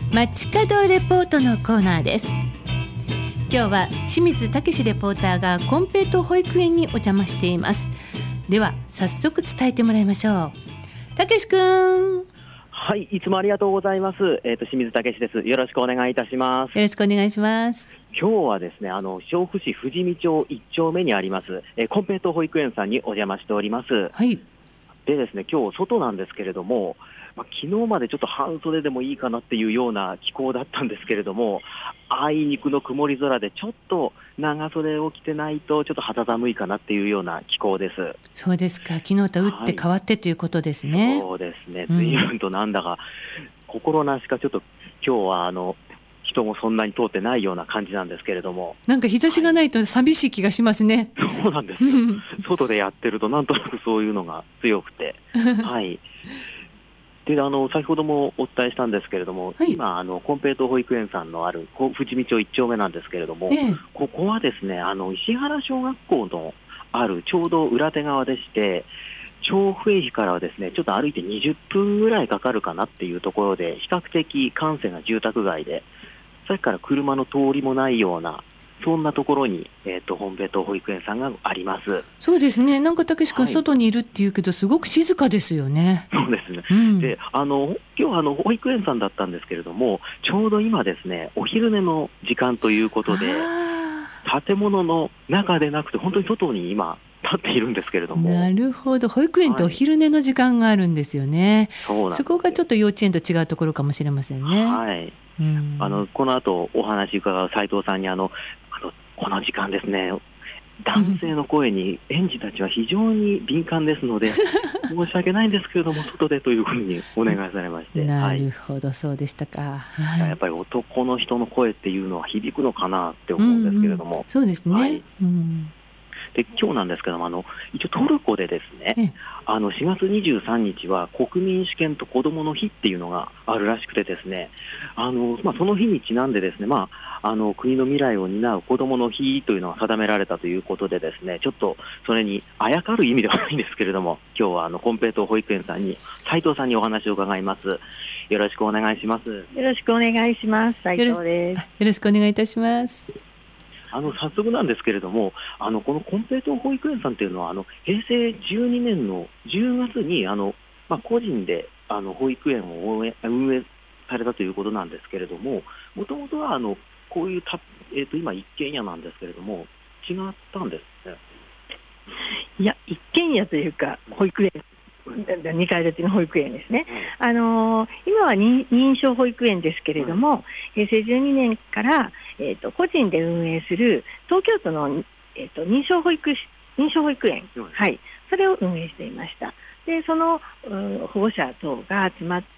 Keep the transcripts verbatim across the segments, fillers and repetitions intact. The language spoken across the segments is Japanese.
街角レポートのコーナーです。今日は清水武レポーターがコンペイト保育園にお邪魔しています。では早速伝えてもらいましょう。武くん。 はい、いつもありがとうございます。えっと清水武です。よろしくお願いいたします。 よろしくお願いします。 今日はですね、あの調布市富士見町いっ丁目にあります、えー、コンペイト保育園さんにお邪魔しております。 はい。 でですね、今日外なんですけれども、まあ、昨日までちょっと半袖でもいいかなっていうような気候だったんですけれども、あいにくの曇り空でちょっと長袖を着てないとちょっと肌寒いかなっていうような気候です。 そうですか。昨日と打って変わってということですね。 はい、そうですね。随分となんだか、うん、心なしかちょっと今日はあの人もそんなに通ってないような感じなんですけれども、 なんか日差しがないと寂しい気がしますね。 はい、そうなんですよ外でやってるとなんとなくそういうのが強くてはいであの先ほどもお伝えしたんですけれども、はい、今あのコンペイト保育園さんのある富士見町いっ丁目なんですけれども、ええ、ここはですね、あの石原小学校のあるちょうど裏手側でして、調布駅からはですねちょっと歩いてにじゅっぷんぐらいかかるかなっていうところで、比較的閑静な住宅街で、さっきから車の通りもないようなそんなところに、えーと、コンペイト保育園さんがあります。 そうですね。なんかたけし君外にいるっていうけど、はい、すごく静かですよね。 そうですね、うん、であの今日はあの保育園さんだったんですけれども、ちょうど今ですねお昼寝の時間ということで、建物の中でなくて本当に外に今立っているんですけれども。 なるほど。保育園ってお昼寝の時間があるんですよね。はい、 そうなんです。 そこがちょっと幼稚園と違うところかもしれませんね。 はい、うん、あのこの後お話伺う斉藤さんにあのあのこの時間ですね、男性の声に園児たちは非常に敏感ですので申し訳ないんですけれども外でというふうにお願いされましてなるほど、はい、そうでしたか。 はい、やっぱり男の人の声っていうのは響くのかなって思うんですけれども、うんうん、 そうですね、はい、うん、 で今日なんですけども、あの一応トルコでですね、あのしがつにじゅうさんにちは国民主権と子どもの日っていうのがあるらしくてですね、あの、まあ、その日にちなんでですね、まあ、あの国の未来を担う子どもの日というのが定められたということでですね、ちょっとそれにあやかる意味ではないんですけれども、今日はあのコンペイト保育園さんに斉藤さんにお話を伺います。よろしくお願いします。 よろしくお願いします。斉藤です。 よろしくお願いいたします。 あの早速なんですけれども、あのこのコンペイト保育園さんというのはあのへいせいじゅうにねんのじゅうがつにあの、まあ、個人であの保育園を運営、運営されたということなんですけれども、もともとはあのこういうた、えー、と今一軒家なんですけれども違ったんですね。 いや、一軒家というか保育園、にかい建ての保育園ですね、うん、あのー、今は認証保育園ですけれども、うん、へいせいじゅうにねんから、えー、と個人で運営する東京都の、えー、と認証保育認証保育園、うん、はい、それを運営していました。でその保護者等が集まって、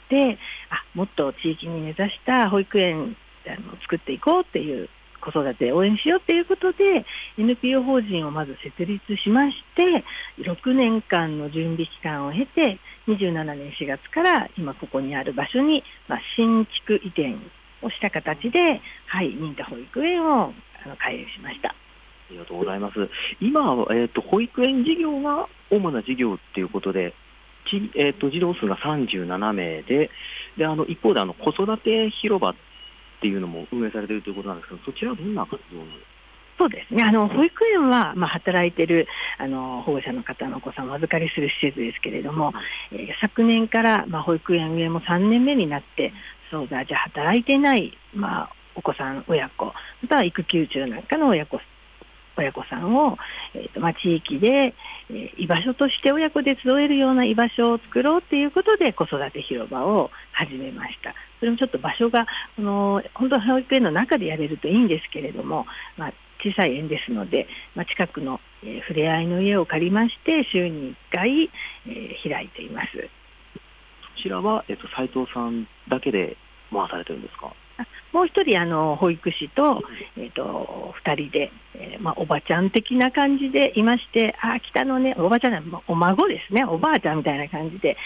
あ、もっと地域に根ざした保育園を作っていこうっていう、子育てを応援しようということで エヌピーオー 法人をまず設立しまして、ろくねんかんの準備期間を経てにじゅうななねんしがつから今ここにある場所に、まあ、新築移転をした形で、はい、認可保育園をあの開園しました。 ありがとうございます。今、えー、と保育園事業が主な事業ということで、ちえー、と児童数がさんじゅうななめいで、であの一方であの子育て広場っていうのも運営されているということなんですけど、そちらはどんな活動なんですか？ そうですね、あの保育園は、まあ、働いているあの保護者の方のお子さんをお預かりする施設ですけれども、えー、昨年から、まあ、保育園運営もさんねんめになって、そうだ、じゃあ働いていない、まあ、お子さん親子、または育休中なんかの親子親子さんを、えーとまあ、地域で、えー、居場所として親子で集えるような居場所を作ろうということで子育て広場を始めました。それもちょっと場所がこの本当は保育園の中でやれるといいんですけれども、まあ、小さい園ですので、まあ、近くの、えー、ふれあいの家を借りまして週にいっかい、えー、開いています。 こちらは、えーと、斉藤さんだけで回されてるんですか？ もう一人あの保育士と、えー、とふたりで、えーまあ、おばちゃん的な感じでいまして、あ、来たのね、おばちゃんはお孫ですね、おばあちゃんみたいな感じで来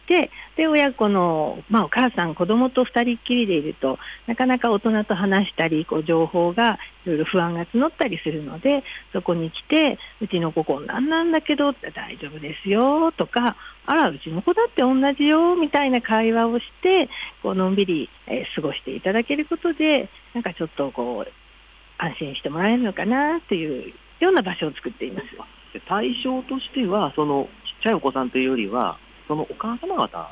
て、で親子の、まあ、お母さん子供とふたりっきりでいるとなかなか大人と話したりこう情報がいろいろ不安が募ったりするので、そこに来てうちの子こんなんなんだけど大丈夫ですよとか、あらうちの子だって同じよみたいな会話をしてこうのんびり、えー過ごしていただけることで、なんかちょっとこう安心してもらえるのかなというような場所を作っています。 で対象としてはそのちっちゃいお子さんというよりはそのお母様方なんですか？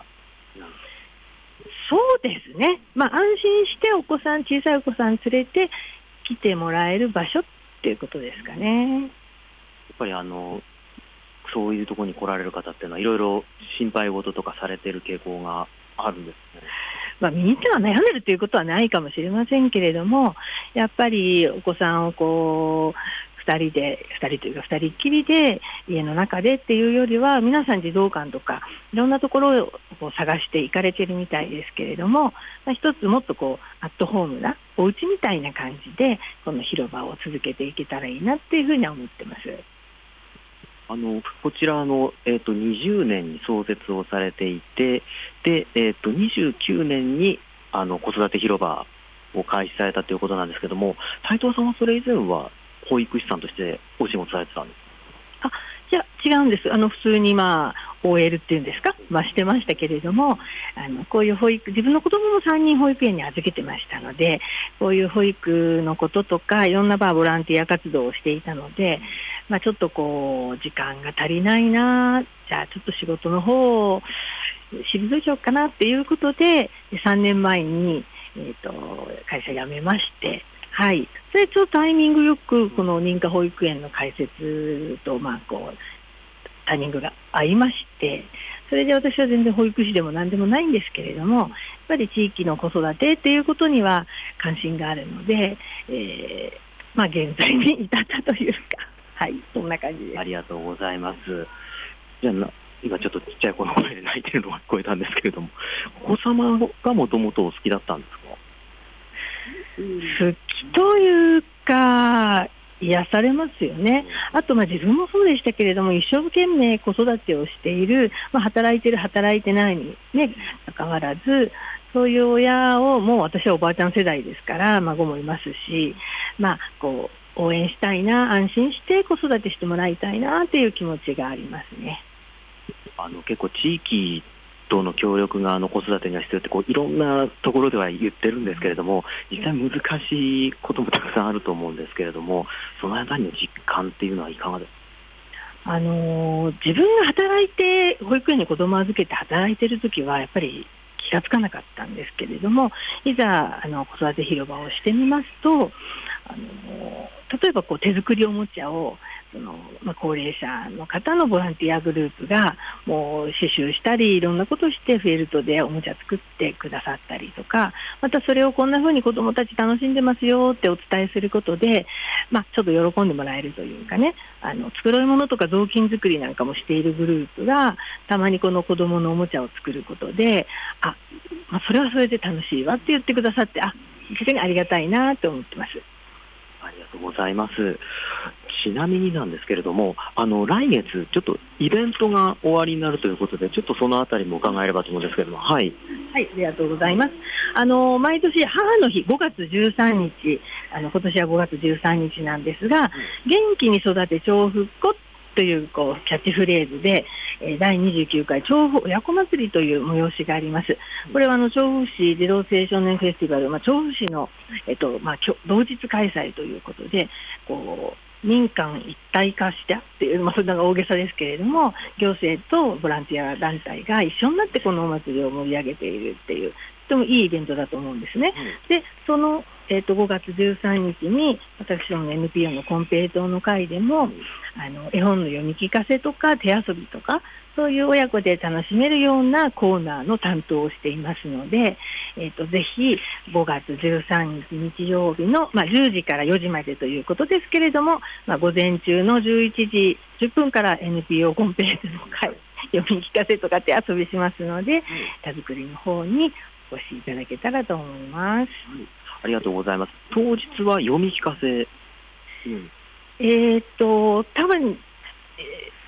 そうですね、まあ、安心してお子さん小さいお子さん連れて来てもらえる場所っていうことですかね。 やっぱりあのそういうところに来られる方っていうのはいろいろ心配事とかされてる傾向があるんですね。 まあ、みんなは悩んでるということはないかもしれませんけれども、やっぱりお子さんをこうふたりでふたりというかふたりっきりで家の中でっていうよりは、皆さん児童館とかいろんなところをこう探して行かれてるみたいですけれども、まあ、一つもっとこうアットホームなお家みたいな感じでこの広場を続けていけたらいいなっていうふうには思ってます。 あのこちらの、えー、とにじゅうねんに創設をされていて、で、えー、とにじゅうきゅうねんにあの子育て広場を開始されたということなんですけども、斉藤さんはそれ以前は保育士さんとしてお仕事されてたんですか？ あ、じゃ違うんです。あの普通にまあ オーエル っていうんですか、まあ、してましたけれども、あのこういう保育、自分の子供もさんにん保育園に預けてましたので、こういう保育のこととかいろんな場ボランティア活動をしていたので、まあ、ちょっとこう時間が足りないな、じゃあちょっと仕事の方を退いちゃおうかなっていうことでさんねんまえに、えー、と会社辞めまして、はい、それちょっとタイミングよくこの認可保育園の開設とまあこうタイミングが合いまして、それで私は全然保育士でも何でもないんですけれども、やっぱり地域の子育てっていうことには関心があるので、えーまあ、現在に至ったというか、はい、そんな感じです。 ありがとうございます。じゃあな今ちょっとちっちゃい子の声で泣いてるのが聞こえたんですけれども、お子様がもともとお好きだったんですか？ 好きというか癒されますよね。あとまあ自分もそうでしたけれども、一生懸命子育てをしている、まあ、働いてる働いてないにね関わらず、そういう親をもう私はおばあちゃん世代ですから孫もいますし、まあこう応援したいな、安心して子育てしてもらいたいなっていう気持ちがありますね。 あの結構地域との協力があの子育てには必要ってこういろんなところでは言ってるんですけれども、実際難しいこともたくさんあると思うんですけれども、そのあたりの実感っていうのはいかがですか？ あのー、自分が働いて保育園に子供を預けて働いてるときはやっぱり気がつかなかったんですけれども、いざあの子育て広場をしてみますと、あのー、例えばこう手作りおもちゃをその、まあ、高齢者の方のボランティアグループがもう刺繍したりいろんなことをしてフェルトでおもちゃ作ってくださったりとか、またそれをこんな風に子どもたち楽しんでますよってお伝えすることで、まあ、ちょっと喜んでもらえるというかね、あの繕い物とか雑巾作りなんかもしているグループがたまにこの子どものおもちゃを作ることで、あ、まあ、それはそれで楽しいわって言ってくださって、あ、非常にありがたいなと思ってます。 ありがとうございます。ちなみになんですけれども、あの来月ちょっとイベントが終わりになるということで、ちょっとそのあたりも伺えればと思うんですけれども。はい、 はい、ありがとうございます。あの毎年母の日ごがつじゅうさんにち、あの今年はごがつじゅうさんにちなんですが、うん、元気に育て調布っ子というこうキャッチフレーズで、えー、だいにじゅうきゅうかい調布親子祭りという催しがあります。これはあの調布市児童青少年フェスティバル、まあ、調布市の、えっとまあ、同日開催ということで、こう民間一体化したっていう、まあ、それが大げさですけれども、行政とボランティア団体が一緒になってこのお祭りを盛り上げているっていう、とてもいいイベントだと思うんですね。うん、でそのえー、とごがつじゅうさんにちに私どもの エヌピーオー のコンペイトーの会でも、あの絵本の読み聞かせとか手遊びとかそういう親子で楽しめるようなコーナーの担当をしていますので、えー、とぜひごがつじゅうさんにち日曜日の、まあ、じゅうじからよじまでということですけれども、まあ、午前中のじゅういちじじゅっぷんから エヌピーオー コンペイトーの会読み聞かせとか手遊びしますので、手作りの方にお越しいただけたらと思います。 ありがとうございます。当日は読み聞かせ、うん、 えーと多分、えー、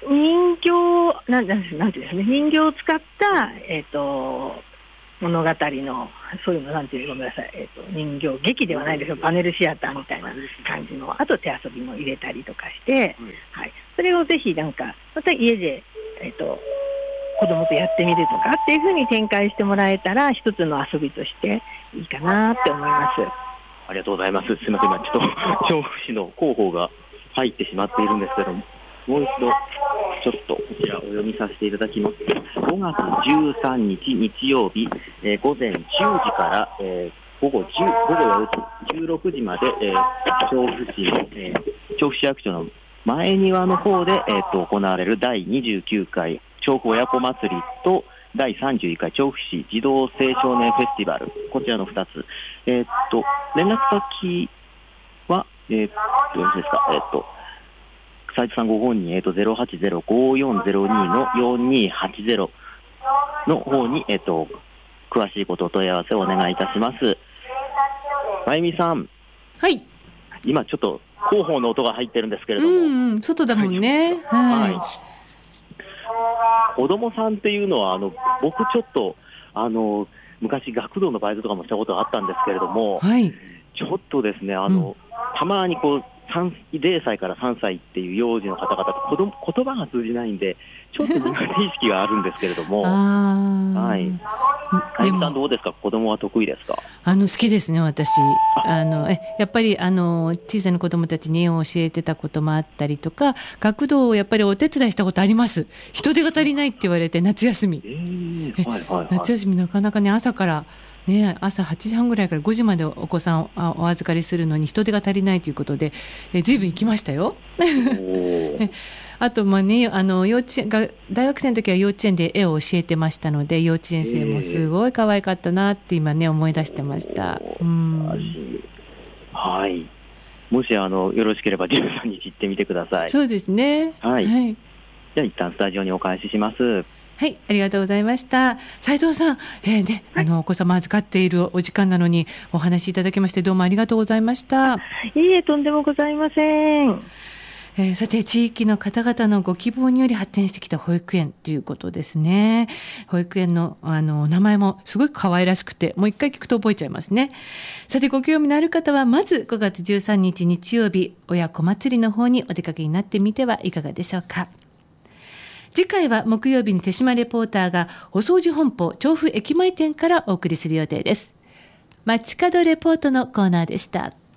人形なんなんなんていうんですね、人形を使った、えー、と物語のそういうのなんていうごめんなさい、えー、と人形劇ではないですよ、パネルシアターみたいな感じの、あと手遊びも入れたりとかして、はい、それをぜひなんかまた家で、えー、と子供とやってみるとかっていう風に展開してもらえたら一つの遊びとしていいかなって思います。 ありがとうございます。すみません、今ちょっと調布市の広報が入ってしまっているんですけども、もう一度ちょっとこちらお読みさせていただきます。ごがつじゅうさんにち日曜日、えー、午前じゅうじから、えー、午後じゅう、午後よじ、じゅうろくじまで、えー、調布市の、えー、調布市役所の前庭の方で、えー、と行われるだいにじゅうきゅうかい調布親子祭りとだいさんじゅういっかい調布市児童青少年フェスティバル、こちらのふたつ、えー、っと連絡先は、えー、っとよろしいですか、えー、っと斉藤さんご本人、えー、っと ゼロはちゼロ ごよんゼロに のよんにはちゼロの方に、えー、っと詳しいことお問い合わせをお願いいたします。まゆみさん、 はい、 今ちょっと広報の音が入ってるんですけれども、 うんうん、外だもんね。はい、はい、 子供さんっていうのはあの僕ちょっとあの昔学童のバイトとかもしたことがあったんですけれども、 はい、 ちょっとですねあの、うん、たまにこうさんぜろさいからさんさいっていう幼児の方々と子供言葉が通じないんでちょっと苦手意識があるんですけれどもはい。でもさんどうですか、子供は得意ですか？ あの好きですね、私。あのえやっぱりあの小さな子供たちに絵を教えてたこともあったりとか、学童をやっぱりお手伝いしたことあります。人手が足りないって言われて夏休み、 えーはいはいはい、 夏休みなかなかね朝からね、朝はちじはんぐらいからごじまでお子さんをお預かりするのに人手が足りないということで、えずいぶん行きましたよ。あとまあ、ね、あの幼稚園が大学生の時は幼稚園で絵を教えてましたので、幼稚園生もすごい可愛かったなって今ね思い出してました。うん、 はい、もしあのよろしければじゅうさんにち行ってみてください。 そうですね、 はいはい、じゃあ一旦スタジオにお返しします。 はい、ありがとうございました。斉藤さん、えーね、あのお子様預かっているお時間なのにお話しいただきましてどうもありがとうございました。 いいえ、とんでもございません。 えー、さて地域の方々のご希望により発展してきた保育園ということですね。保育園のあの名前もすごい可愛らしくて、もう一回聞くと覚えちゃいますね。さてご興味のある方はまずごがつじゅうさんにち日曜日親子祭りの方にお出かけになってみてはいかがでしょうか。次回は木曜日に手島レポーターがお掃除本舗調布駅前店からお送りする予定です。街角レポートのコーナーでした。